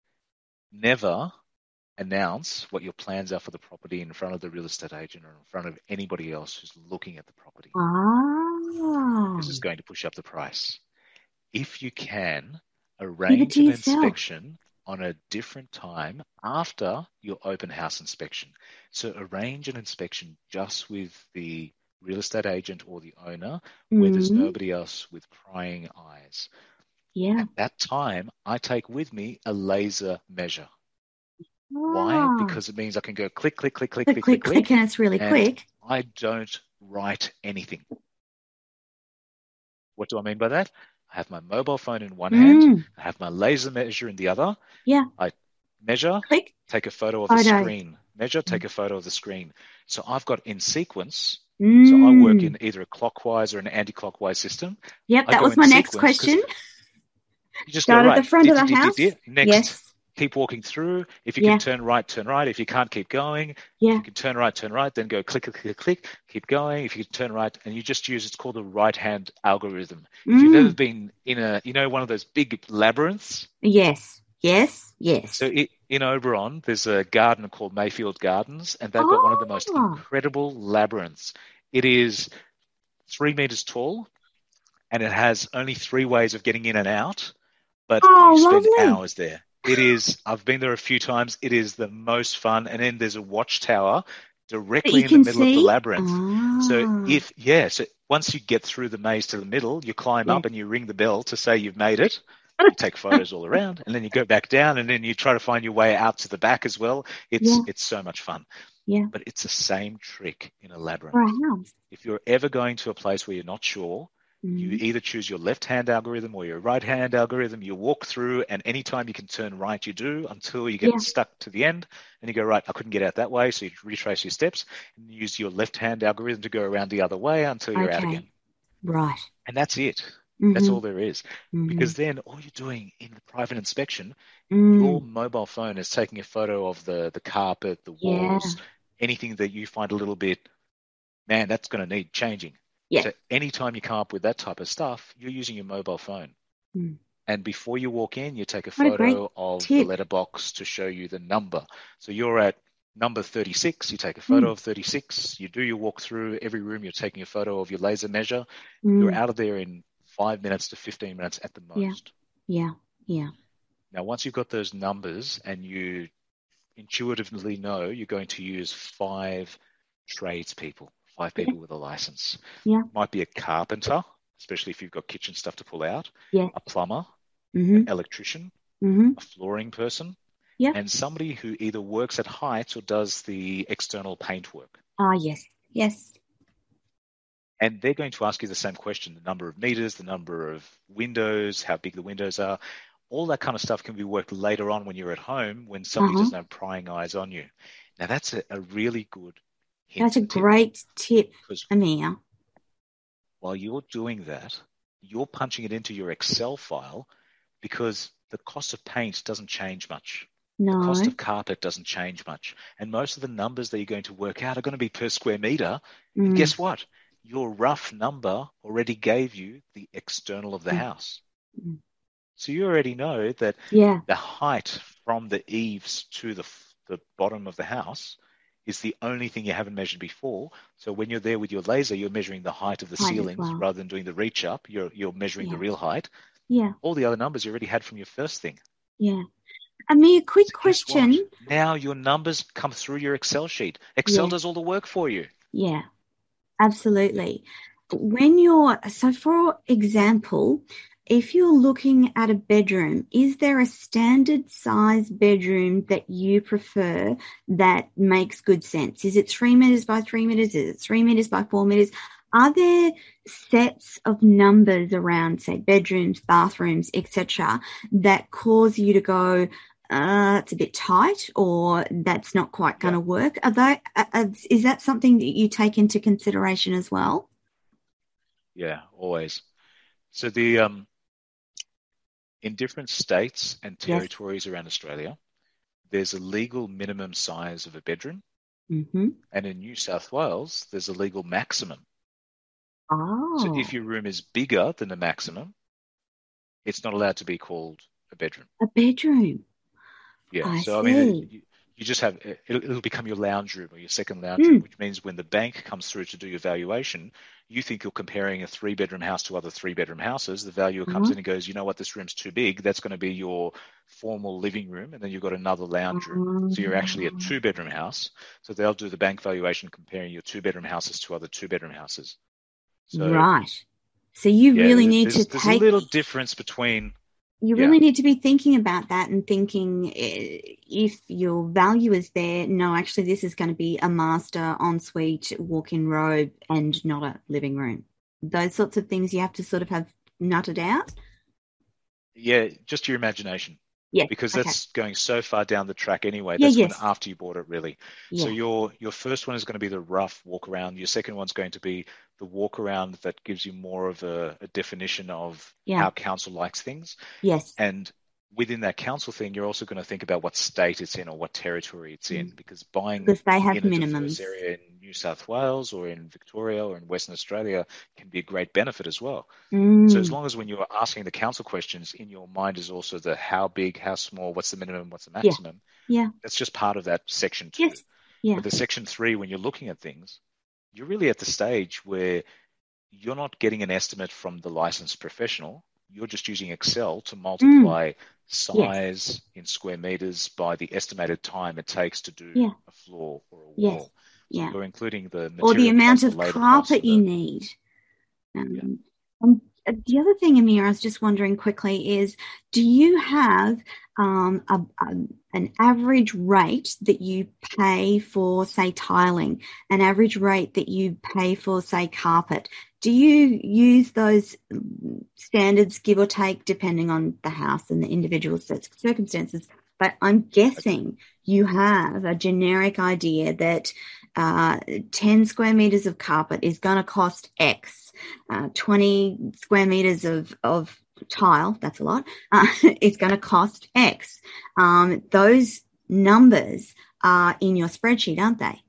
Never announce what your plans are for the property in front of the real estate agent or in front of anybody else who's looking at the property, Ah, because it's going to push up the price. If you can, keep it arrange to an yourself. inspection on a different time after your open house inspection. So arrange an inspection just with the real estate agent or the owner, where there's Mm, nobody else with prying eyes. yeah. At that time, I take with me a laser measure. Why? Ah, Because it means I can go click, click, click, click, click, click, click, click, click, click, and it's really and quick. I don't write anything. What do I mean by that? I have my mobile phone in one hand, Mm, I have my laser measure in the other. yeah. I measure, Click. take a photo of the Photo. screen. Measure, take a photo of the screen. So I've got in sequence. Mm. So I work in either a clockwise or an anti-clockwise system. Yep, I that go was in my next sequence 'cause question. you just Start go at right. the front Di- of the di- di- house. di- Next. Yes. Keep walking through. If you Yeah. can turn right, turn right. If you can't, keep going. Yeah. If you can turn right, turn right. Then go click, click, click, click. Keep going. If you can turn right, and you just use it's called the right-hand algorithm. Mm. If you've ever been in a, you know, one of those big labyrinths. Yes. Yes. Yes. So it, in Oberon, there's a garden called Mayfield Gardens, and they've got oh. one of the most incredible labyrinths. It is three meters tall, and it has only three ways of getting in and out. But oh, you spend lovely. hours there. It is, I've been there a few times. It is the most fun. And then there's a watchtower directly in the middle see? of the labyrinth. Ah. So if, yeah, so once you get through the maze to the middle, you climb yes. up and you ring the bell to say you've made it. You take photos all around, and then you go back down, and then you try to find your way out to the back as well. It's yeah. it's so much fun. Yeah. But it's the same trick in a labyrinth. Right. If you're ever going to a place where you're not sure, you either choose your left-hand algorithm or your right-hand algorithm. You walk through, and anytime you can turn right, you do until you get yeah. stuck to the end. And you go, right, I couldn't get out that way. So you retrace your steps and use your left-hand algorithm to go around the other way until you're okay. out again. Right. And that's it. Mm-hmm. That's all there is. Mm-hmm. Because then all you're doing in the private inspection, mm. your mobile phone is taking a photo of the, the carpet, the walls, yeah. anything that you find a little bit, man, that's going to need changing. Yeah. So anytime you come up with that type of stuff, you're using your mobile phone. Mm. And before you walk in, you take a what photo a of tip. the letterbox to show you the number. So you're at number thirty-six, you take a photo mm. of thirty-six, you do your walk through every room, you're taking a photo of your laser measure. Mm. You're out of there in five minutes to fifteen minutes at the most. Yeah, yeah. yeah. Now, once you've got those numbers and you intuitively know you're going to use five tradespeople, five people yeah. with a license. Yeah. Might be a carpenter, especially if you've got kitchen stuff to pull out. Yeah. A plumber, mm-hmm. an electrician, mm-hmm. a flooring person, yeah. and somebody who either works at heights or does the external paint work. Ah, yes, yes. And they're going to ask you the same question, the number of meters, the number of windows, how big the windows are. All that kind of stuff can be worked later on when you're at home, when somebody uh-huh. doesn't have prying eyes on you. Now, that's a, a really good hint. That's a tip. great tip, Amir. While you're doing that, you're punching it into your Excel file because the cost of paint doesn't change much. No. The cost of carpet doesn't change much. And most of the numbers that you're going to work out are going to be per square meter. Mm. And guess what? Your rough number already gave you the external of the mm. house. Mm. So you already know that yeah. the height from the eaves to the, the bottom of the house is the only thing you haven't measured before. So when you're there with your laser, you're measuring the height of the height ceilings well. rather than doing the reach up. You're you're measuring yeah. the real height. Yeah. All the other numbers you already had from your first thing. Yeah. I mean, a quick so question. Now your numbers come through your Excel sheet. Excel yeah. does all the work for you. Yeah, absolutely. When you're, so for example, if you're looking at a bedroom, is there a standard size bedroom that you prefer that makes good sense? Is it three meters by three meters? Is it three meters by four meters? Are there sets of numbers around, say, bedrooms, bathrooms, et cetera, that cause you to go, uh, it's a bit tight, or that's not quite going to yeah. work? Are they, uh, is that something that you take into consideration as well? Yeah, always. So the um, in different states and territories yes. around Australia, there's a legal minimum size of a bedroom, mm-hmm. and in New South Wales, there's a legal maximum. Oh. So if your room is bigger than the maximum, it's not allowed to be called a bedroom. A bedroom. Yeah. I so see. I mean, you, you just have it'll, it'll become your lounge room or your second lounge mm. room, which means when the bank comes through to do your valuation, you think you're comparing a three-bedroom house to other three-bedroom houses. The valuer comes uh-huh. in and goes, you know what, this room's too big. That's going to be your formal living room, and then you've got another lounge room. Uh-huh. So you're actually a two-bedroom house. So they'll do the bank valuation comparing your two-bedroom houses to other two-bedroom houses. So, right. So you yeah, really need there's, to there's take... a little difference between... You yeah. really need to be thinking about that and thinking if your value is there, no, actually this is going to be a master ensuite walk-in robe and not a living room. Those sorts of things you have to sort of have nutted out. Yeah, just your imagination. Yes. because Okay. that's going so far down the track anyway. Yeah. That's when Yes. after you bought it, really. So Yeah. your your first one is going to be the rough walk around. Your second one's going to be the walk around that gives you more of a, a definition of Yeah. how council likes things. Yes. And within that council thing, you're also going to think about what state it's in or what territory it's in, Mm. because buying Because they have in a diverse minimums. area in New South Wales or in Victoria or in Western Australia can be a great benefit as well. So as Mm. long as when you're asking the council questions, in your mind is also the how big, how small, what's the minimum, what's the Yeah. maximum, Yeah. that's just part of that section two. Yes. Yeah. But the section three, when you're looking at things, you're really at the stage where you're not getting an estimate from the licensed professional. You're just using Excel to Mm. multiply Yes. size in square meters by the estimated time it takes to do Yeah. a floor or a Yes. wall. So Yeah. you're including the Or the material amount cost, the of labor cost, carpet and you the need. yeah. Um, and uh, the other thing, Amir, I was just wondering quickly is, do you have um, a, a, an average rate that you pay for, say, tiling, an average rate that you pay for, say, carpet? Do you use those um, standards, give or take, depending on the house and the individual cir- circumstances? But I'm guessing you have a generic idea that uh, ten square meters of carpet is going to cost X. Uh, twenty square meters of, of tile, that's a lot, uh, it's going to cost X. Um, those numbers are in your spreadsheet, aren't they?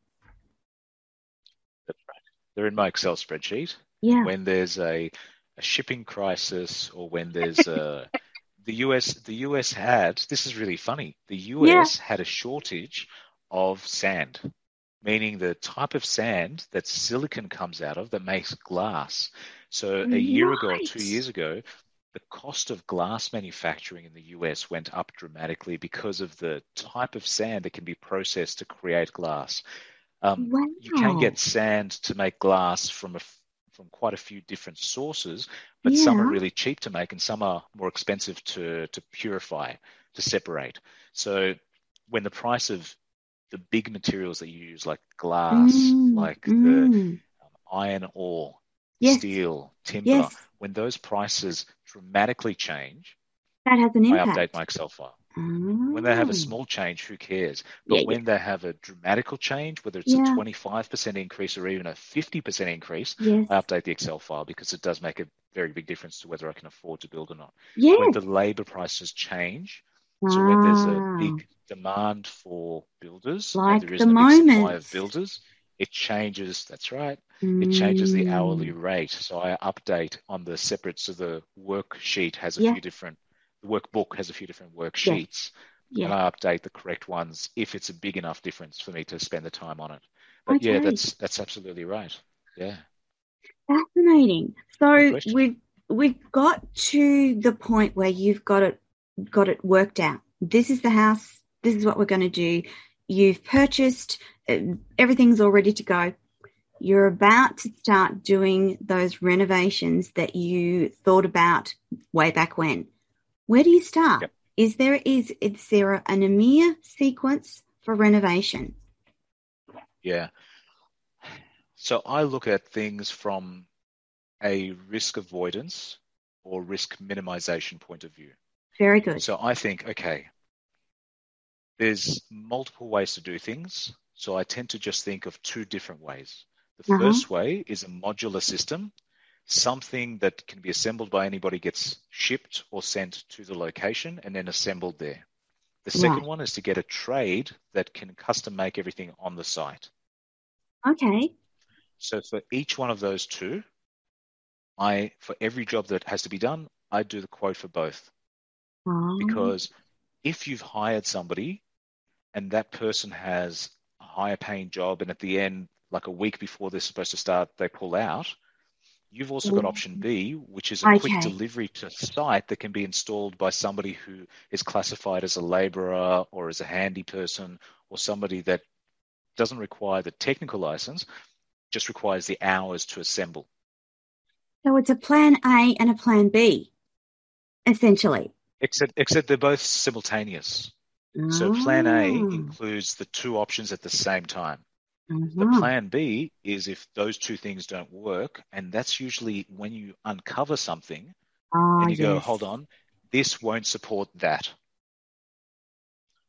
That's right. They're in my Excel spreadsheet. And Yeah. when there's a, a shipping crisis or when there's a the U S the U S had this is really funny. The Yeah. U S had a shortage of sand, meaning the type of sand that silicon comes out of that makes glass. So a year ago or two Right. years ago, the cost of glass manufacturing in the U S went up dramatically because of the type of sand that can be processed to create glass. Um, you can get Wow. sand to make glass from a from quite a few different sources, but some are Yeah. really cheap to make and some are more expensive to to purify, to separate. So when the price of the big materials that you use, like glass, Mm, like the mm. um, iron ore, Yes. steel, timber, Yes. when those prices dramatically change, That has an I update impact. my Excel file. When they have a Oh. small change, who cares? Yeah. But Yeah. when they have a dramatical change, whether it's a Yeah. twenty-five percent increase or even a fifty percent increase, Yes. I update the Excel file because it does make a very big difference to whether I can afford to build or not. When Yes. the labor prices change, so when there's a Ah. big demand for builders and there Like the isn't a big supply moment. of builders, it changes. That's right. It changes the hourly Mm. rate. So I update on the separate. So the worksheet has a Yeah. few different, the workbook has a few different Yes. worksheets, Yeah. and I update the correct ones if it's a big enough difference for me to spend the time on it. But yeah, Okay. that's that's absolutely right. Yeah, Fascinating. good So question. we've we've got to the point where you've got it got it worked out. This is the house. This is what we're going to do. You've purchased, uh, everything's all ready to go. You're about to start doing those renovations that you thought about way back when. Where do you start? Yep. Is there is is there an Amir sequence for renovation? Yeah. So I look at things from a risk avoidance or risk minimization point of view. Very good. So I think, okay, there's multiple ways to do things. So I tend to just think of two different ways. The Uh-huh. first way is a modular system. Something that can be assembled by anybody gets shipped or sent to the location and then assembled there. The second Right. one is to get a trade that can custom make everything on the site. Okay. So for each one of those two, I for every job that has to be done, I do the quote for both. Oh. Because if you've hired somebody and that person has a higher paying job and at the end, like a week before they're supposed to start, they pull out, you've also got option B, which is a quick Okay. delivery to site that can be installed by somebody who is classified as a laborer or as a handy person or somebody that doesn't require the technical license, just requires the hours to assemble. So it's a plan A and a plan B, essentially. Except, except they're both simultaneous. So plan A Oh. includes the two options at the same time. The Uh-huh. plan B is if those two things don't work, and that's usually when you uncover something Ah, and you go, yes. hold on, this won't support that.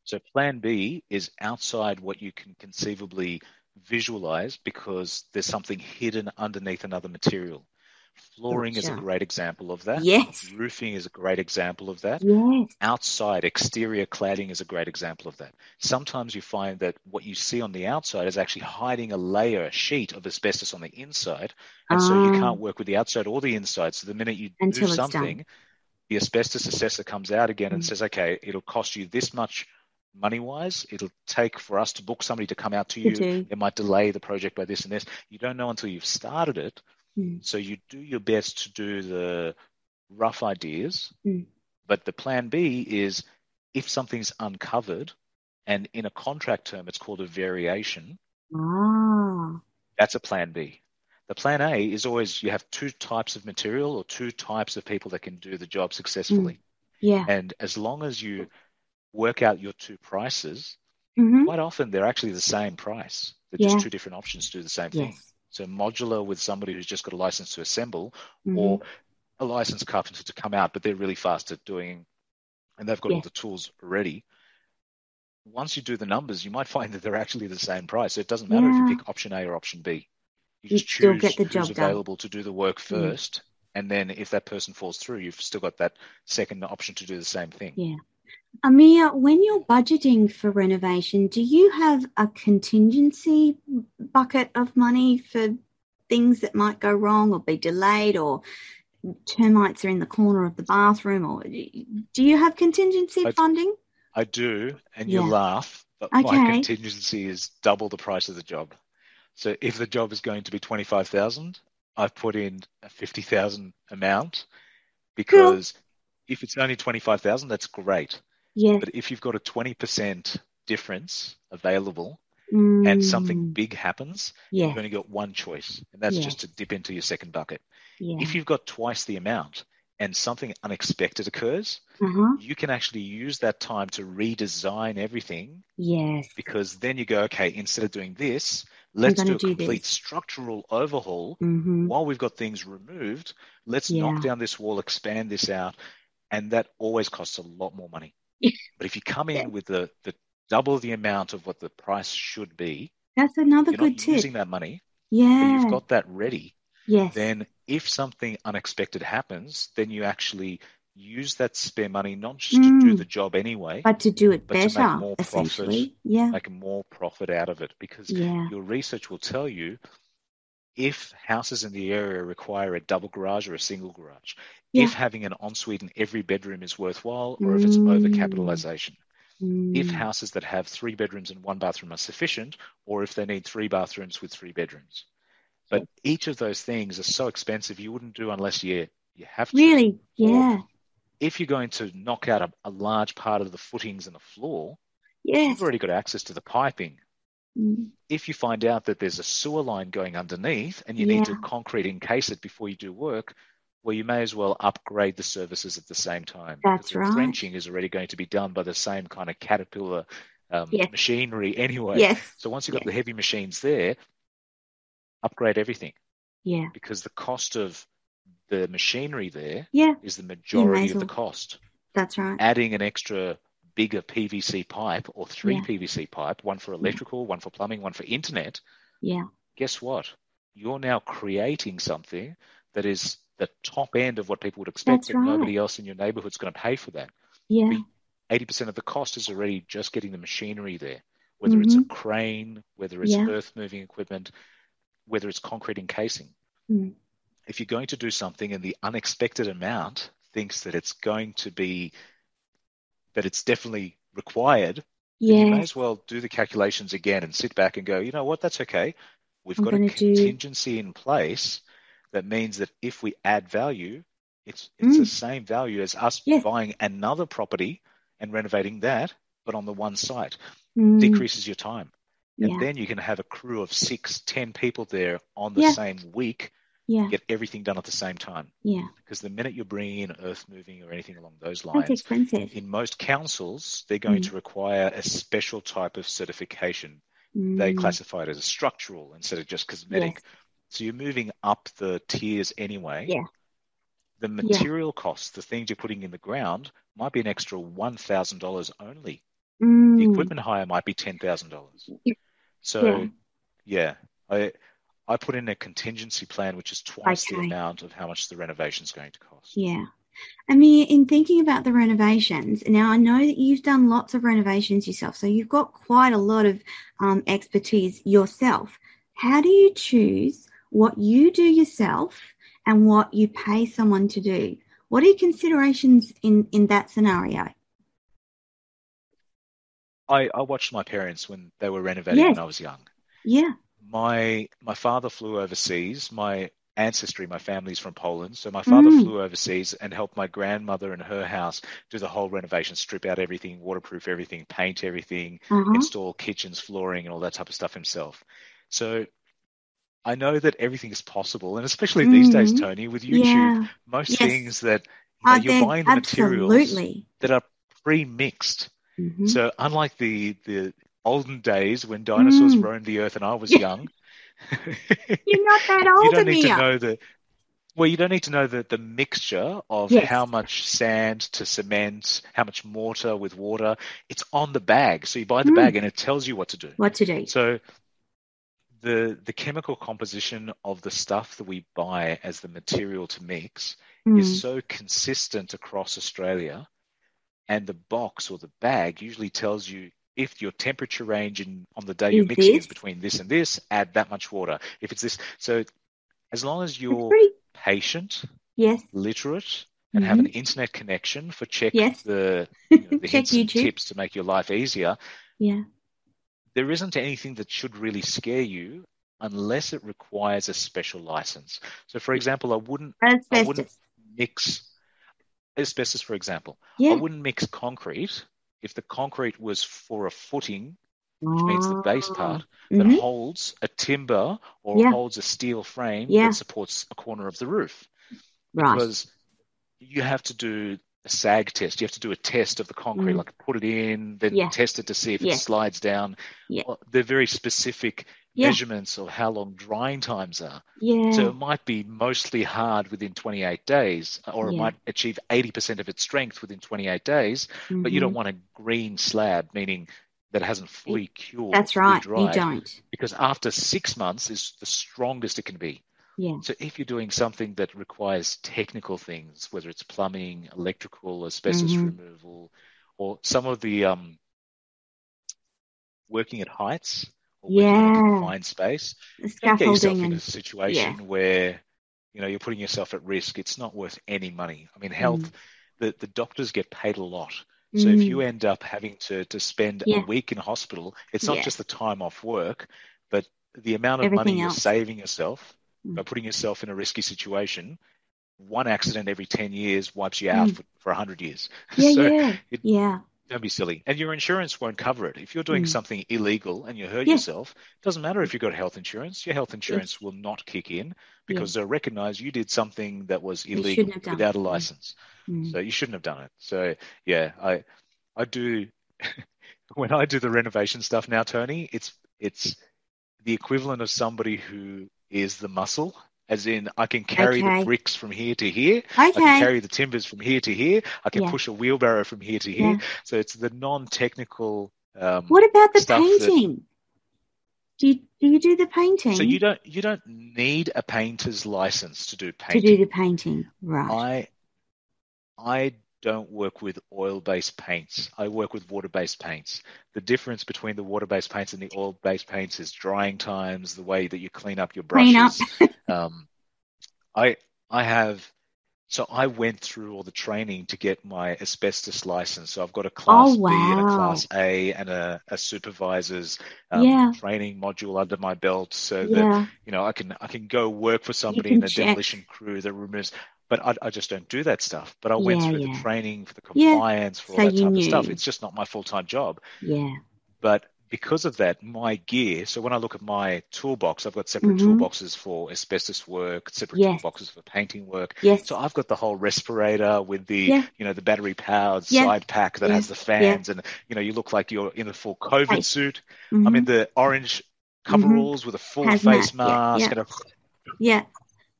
So plan B is outside what you can conceivably visualize because there's something hidden underneath another material. Flooring is a Gotcha. great example of that. Yes. Roofing is a great example of that. Yes. Outside exterior cladding is a great example of that. Sometimes you find that what you see on the outside is actually hiding a layer, a sheet of asbestos on the inside. And so you Ah, can't work with the outside or the inside. So the minute you move until it's done. something, the asbestos assessor comes out again and Mm. says, okay, it'll cost you this much money wise. It'll take for us to book somebody to come out to To you. do. It might delay the project by this and this. You don't know until you've started it. Mm. So you do your best to do the rough ideas. Mm. But the plan B is if something's uncovered, and in a contract term, it's called a variation, Ah. that's a plan B. The plan A is always you have two types of material or two types of people that can do the job successfully. Mm. Yeah. And as long as you work out your two prices, Mm-hmm. quite often they're actually the same price. They're Yeah. just two different options to do the same thing. Yes. So modular with somebody who's just got a license to assemble, Mm-hmm. or a licensed carpenter to come out, but they're really fast at doing, and they've got Yeah. all the tools ready. Once you do the numbers, you might find that they're actually the same price. So it doesn't matter if you Yeah. pick option A or option B. You You'd just still get choose the who's job done. available to do the work Mm. first. And then if that person falls through, you've still got that second option to do the same thing. Yeah. Amir, when you're budgeting for renovation, do you have a contingency bucket of money for things that might go wrong or be delayed, or termites are in the corner of the bathroom, or do you have contingency I, funding? I do, and Yeah. you laugh, but my Okay. contingency is double the price of the job. So if the job is going to be twenty-five thousand, I've put in a fifty thousand amount Cool. because if it's only twenty-five thousand, that's great. Yes. But if you've got a twenty percent difference available and something Mm. big happens, you've Yes. only got one choice, and that's Yes. just to dip into your second bucket. Yeah. If you've got twice the amount and something unexpected occurs, Uh-huh. you can actually use that time to redesign everything, Yes. because then you go, okay, instead of doing this, I'm let's going do to a do complete this. structural overhaul. Mm-hmm. While we've got things removed, let's Yeah. knock down this wall, expand this out, and that always costs a lot more money. But if you come Yeah. in with the, the double the amount of what the price should be, That's another you're not good tip. using that money, but Yeah. you've got that ready. Yes. Then if something unexpected happens, then you actually use that spare money not just to do the Mm. job anyway, But to do it but to make better, more profit, essentially. Yeah. make more profit out of it. Because Yeah. your research will tell you if houses in the area require a double garage or a single garage, Yeah. if having an ensuite in every bedroom is worthwhile, or if it's overcapitalization. If Mm. houses that have three bedrooms and one bathroom are sufficient, or if they need three bathrooms with three bedrooms. But each of those things are so expensive you wouldn't do unless you you have to. Really? Or Yeah. if you're going to knock out a, a large part of the footings and the floor, Yes. you've already got access to the piping. Mm. If you find out that there's a sewer line going underneath and you Yeah. need to concrete encase it before you do work, well, you may as well upgrade the services at the same time. That's because the right. drenching is already going to be done by the same kind of Caterpillar um, Yes. machinery anyway. Yes. So once you've got Yes. the heavy machines there, upgrade everything, Yeah. because the cost of the machinery there Yeah. is the You may majority as of the well. cost. That's right. Adding an extra bigger P V C pipe or three Yeah. P V C pipe, one for electrical, one for plumbing, one for internet, Yeah. guess what? You're now creating something that is the top end of what people would expect, That's but nobody right. else in your neighborhood's going to pay for that. Yeah. But eighty percent of the cost is already just getting the machinery there, whether it's a Mm-hmm. crane, whether it's Yeah. earth moving equipment, whether it's concrete encasing. Mm. If you're going to do something and the unexpected amount thinks that it's going to be, that it's definitely required, then you may Yes. as well do the calculations again and sit back and go, you know what, that's okay. We've I'm got a going to do. contingency in place that means that if we add value, it's it's the Mm. same value as us Yes. buying another property and renovating that, but on the one site. Mm. Decreases your time. And Yeah. then you can have a crew of six, ten people there on the Yeah. same week, Yeah. get everything done at the same time. Yeah. Because the minute you're bringing in earth moving or anything along those That's lines, expensive. in most councils, they're going Mm. to require a special type of certification. They Mm. classify it as a structural instead of just cosmetic. Yes. So you're moving up the tiers anyway. Yeah. The Yeah. material costs, the things you're putting in the ground, might be an extra one thousand dollars only. The Mm. equipment hire might be ten thousand dollars. Yeah. So, yeah, I I put in a contingency plan, which is twice the Okay. amount of how much the renovation is going to cost. Yeah. I mean, in thinking about the renovations, now I know that you've done lots of renovations yourself, so you've got quite a lot of um, expertise yourself. How do you choose what you do yourself and what you pay someone to do? What are your considerations in, in that scenario? I, I watched my parents when they were renovating Yes. when I was young. Yeah. My my father flew overseas. My ancestry, my family's from Poland, so my father Mm. flew overseas and helped my grandmother and her house do the whole renovation, strip out everything, waterproof everything, paint everything, Uh-huh. install kitchens, flooring, and all that type of stuff himself. So I know that everything is possible, and especially these days, Mm. Tony, with YouTube, Yeah. most Yes. things that you know Uh, you're they're buying the materials absolutely. that are pre-mixed. Mm-hmm. So unlike the the olden days when dinosaurs Mm. roamed the earth and I was Yeah. young, You're not that you old, don't need to Amir. know the well, you don't need to know the the mixture of Yes. how much sand to cement, how much mortar with water. It's on the bag. So you buy the Mm. bag and it tells you what to do. What to do. So the the chemical composition of the stuff that we buy as the material to mix is Mm. so consistent across Australia, and the box or the bag usually tells you if your temperature range in on the day you're Is mixing is this? between this and this, add that much water. If it's this, so as long as It's you're pretty. patient, Yes. literate, and have Mm-hmm. an internet connection for check Yes. the you know, the Check hints and YouTube. tips to make your life easier, Yeah. there isn't anything that should really scare you unless it requires a special license. So, for example, I wouldn't I wouldn't Asbestos. mix asbestos, for example. I Yeah. wouldn't mix concrete if the concrete was for a footing, which means the base Oh. part that Mm-hmm. holds a timber or Yeah. holds a steel frame Yeah. that supports a corner of the roof. Right. Because you have to do a sag test. You have to do a test of the concrete, Mm. like put it in, then Yeah. test it to see if it Yes. slides down. Yeah. Well, they're very specific Yeah. measurements of how long drying times are. Yeah. So it might be mostly hard within twenty-eight days, or it Yeah. might achieve eighty percent of its strength within twenty-eight days, but you Mm-hmm. don't want a green slab, meaning that it hasn't fully cured or That's fully right. You dried, don't. because after six months is the strongest it can be. Yeah. So if you're doing something that requires technical things, whether it's plumbing, electrical, asbestos Mm-hmm. removal, or some of the um, working at heights or working in a Yeah. confined space, The don't get yourself scaffolding in a and situation yeah. where you know you're putting yourself at risk. It's not worth any money. I mean, health, Mm. the, the doctors get paid a lot. So if you Mm. end up having to, to spend a Yeah. week in hospital, it's not Yeah. just the time off work, but the amount of money Everything you're else. saving yourself Mm. by putting yourself in a risky situation. One accident every ten years wipes you out Mm. for, for one hundred years. Yeah. So Yeah. it, Yeah. don't be silly. And your insurance won't cover it. If you're doing Mm. something illegal and you hurt Yes. yourself, it doesn't matter if you've got health insurance. Your health insurance Yes. will not kick in Yeah. because they'll recognize you did something that was You illegal shouldn't have done. without a Mm. license. Mm. So you shouldn't have done it. So yeah, I I do when I do the renovation stuff now, Tony, it's it's the equivalent of somebody who is the muscle, as in I can carry the Okay. bricks from here to here, I can Okay. carry the timbers from here to here, I can Yeah. push a wheelbarrow from here to here. Yeah. So it's the non-technical um, What about the stuff that. painting? Do you do you do the painting? So you don't you don't need a painter's license to do to do painting. the painting, right? I I don't work with oil-based paints. I work with water-based paints. The difference between the water-based paints and the oil-based paints is drying times, the way that you clean up your Clean up. brushes. Um, I I have so I went through all the training to get my asbestos license. So I've got a class Oh B and a wow. class A and a, a supervisor's um, Yeah. training module under my belt, so that Yeah. you know I can I can go work for You somebody can in a check. demolition crew that removes. But I, I just don't do that stuff. But I went Yeah. through the Yeah. training for the Yeah. compliance for all So that you type of stuff. knew. It's just not my full-time job. Yeah. But because of that, my gear, so when I look at my toolbox, I've got separate Mhm. toolboxes for asbestos work, separate Yes. toolboxes for painting work. Yes. So I've got the whole respirator with the, Yeah. you know, the battery powered Yeah. side pack that Yeah. has the Yeah. fans, and, you know, you look like you're in the full COVID Face. suit. I'm in Mhm. the orange Mhm. coveralls with a full Hazmat. face Yeah. mask. Yeah. And a, Yeah.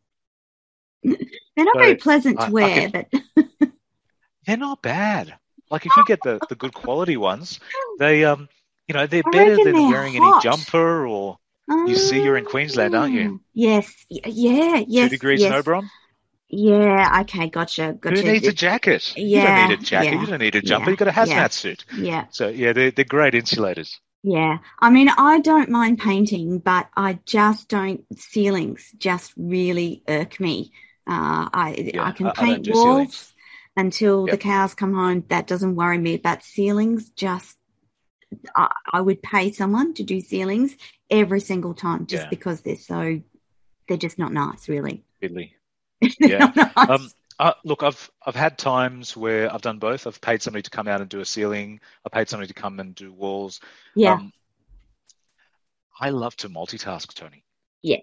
They're not very so pleasant to I, I wear, can, but they're not bad. Like if you get the, the good quality ones, they um you know they're I better reckon than they're wearing hot. any jumper or. You see, you're in Queensland, aren't you? Yes. Yeah. Yes. Two degrees yes. in Oberon. Yeah. Okay. Gotcha. Gotcha. Who needs a jacket? Yeah. You don't need a jacket. Yeah, You don't need a jumper. yeah, You've got a hazmat yeah, suit. Yeah. So yeah, they're they're great insulators. Yeah. I mean, I don't mind painting, but I just don't. Ceilings just really irk me. Uh, I Yeah, I can I, I paint don't do walls ceilings. until Yep. the cows come home. That doesn't worry me. But ceilings just. I, I would pay someone to do ceilings every single time just Yeah. because they're so, they're just not nice, really. Really. They're Yeah. not nice. Um. Uh, look, I've I've had times where I've done both. I've paid somebody to come out and do a ceiling. I paid somebody to come and do walls. Yeah. Um, I love to multitask, Tony. Yeah.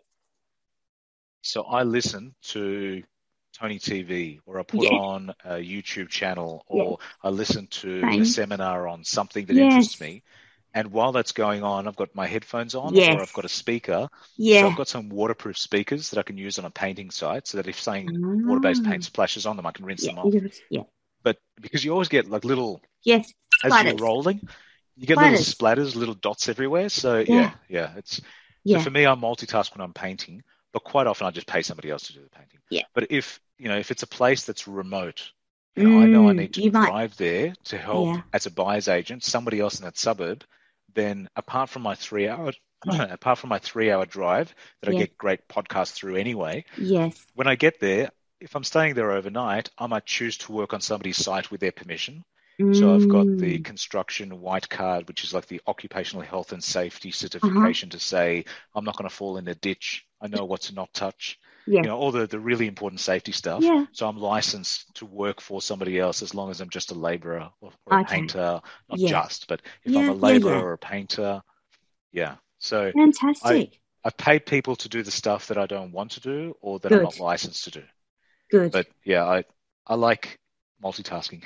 So I listen to Tony T V, or I put Yeah. on a YouTube channel, or I listen to Same. a seminar on something that Yes. interests me. And while that's going on, I've got my headphones on, Yes. or I've got a speaker. Yeah. So I've got some waterproof speakers that I can use on a painting site, so that if something water-based paint splashes on them, I can rinse Yeah. them off. Yeah. But because you always get like little, Yes. as you're Splatters. rolling, you get little Splatters. splatters, little dots everywhere. So Yeah. yeah, yeah, it's so Yeah. for me, I multitask when I'm painting, but quite often I just pay somebody else to do the painting. Yeah. But if you know, if it's a place that's remote, and I know I Mm, need to you might- drive there to help Yeah. as a buyer's agent, somebody else in that suburb, then apart from my three hour, apart from my three hour drive that I Yeah. get great podcasts through anyway, Yes. when I get there, if I'm staying there overnight, I might choose to work on somebody's site with their permission. So I've got the Mm. construction white card, which is like the occupational health and safety certification to say I'm not going to fall in a ditch. I know what to not touch. Yeah. You know, all the, the really important safety stuff. Yeah. So I'm licensed to work for somebody else as long as I'm just a labourer or, or a Okay. painter. Not Yeah. just, but if Yeah, I'm a yeah, labourer yeah. or a painter, yeah. So Fantastic. I've paid people to do the stuff that I don't want to do or that Good. I'm not licensed to do. Good. But yeah, I I like multitasking.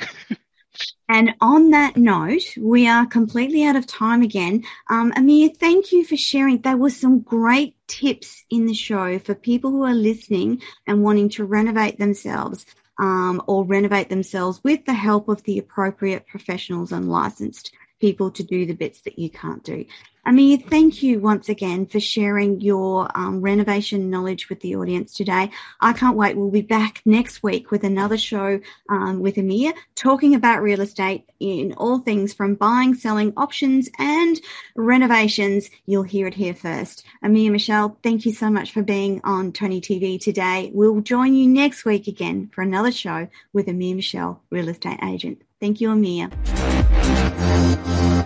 And on that note, we are completely out of time again. Um, Amir, thank you for sharing. There were some great tips in the show for people who are listening and wanting to renovate themselves um, or renovate themselves with the help of the appropriate professionals and licensed people to do the bits that you can't do. Amir, thank you once again for sharing your um, renovation knowledge with the audience today. I can't wait. We'll be back next week with another show um, with Amir, talking about real estate in all things from buying, selling, options, and renovations. You'll hear it here first. Amir Michelle, thank you so much for being on Tony T V today. We'll join you next week again for another show with Amir Michelle, real estate agent. Thank you, Amir.